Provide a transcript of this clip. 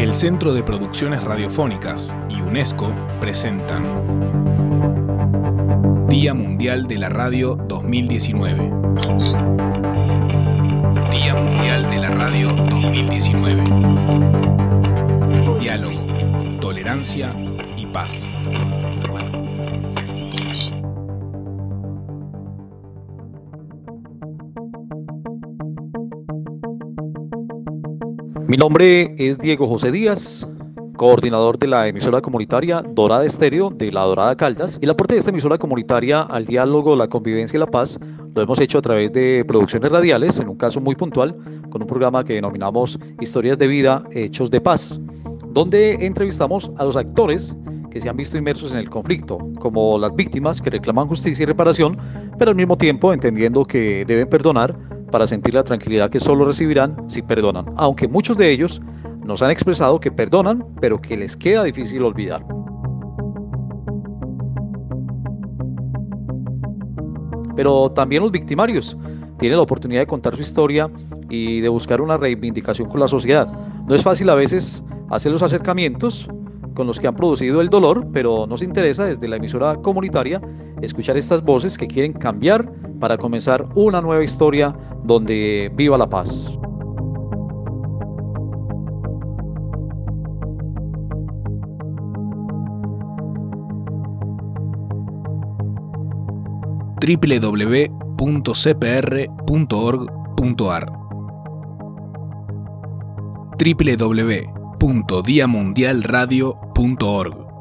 El Centro de Producciones Radiofónicas y UNESCO presentan Día Mundial de la Radio 2019. Día Mundial de la Radio 2019. Diálogo, tolerancia y paz. Mi nombre es Diego José Díaz, coordinador de la emisora comunitaria Dorada Estéreo de La Dorada Caldas. El aporte de esta emisora comunitaria al diálogo, la convivencia y la paz lo hemos hecho a través de producciones radiales, en un caso muy puntual, con un programa que denominamos Historias de Vida, Hechos de Paz, donde entrevistamos a los actores que se han visto inmersos en el conflicto, como las víctimas que reclaman justicia y reparación, pero al mismo tiempo entendiendo que deben perdonar para sentir la tranquilidad que solo recibirán si perdonan, aunque muchos de ellos nos han expresado que perdonan, pero que les queda difícil olvidar. Pero también los victimarios tienen la oportunidad de contar su historia y de buscar una reivindicación con la sociedad. No es fácil a veces hacer los acercamientos con los que han producido el dolor, pero nos interesa desde la emisora comunitaria escuchar estas voces que quieren cambiar para comenzar una nueva historia donde viva la paz. www.cpr.org.ar www.diamundialradio.org